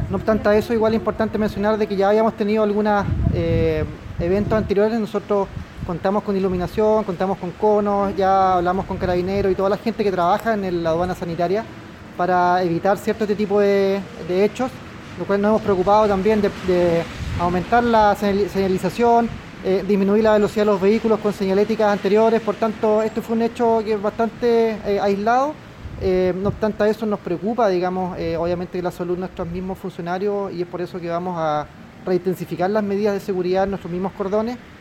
No obstante a eso, igual es importante mencionar de que ya habíamos tenido algunos eventos anteriores. Nosotros contamos con iluminación, contamos con conos, ya hablamos con carabineros y toda la gente que trabaja en la aduana sanitaria para evitar cierto este tipo de hechos, lo cual nos hemos preocupado también de aumentar la señalización, disminuir la velocidad de los vehículos con señaléticas anteriores. Por tanto, esto fue un hecho que es bastante aislado. No obstante a eso nos preocupa, digamos, obviamente la salud de nuestros mismos funcionarios, y es por eso que vamos a reintensificar las medidas de seguridad en nuestros mismos cordones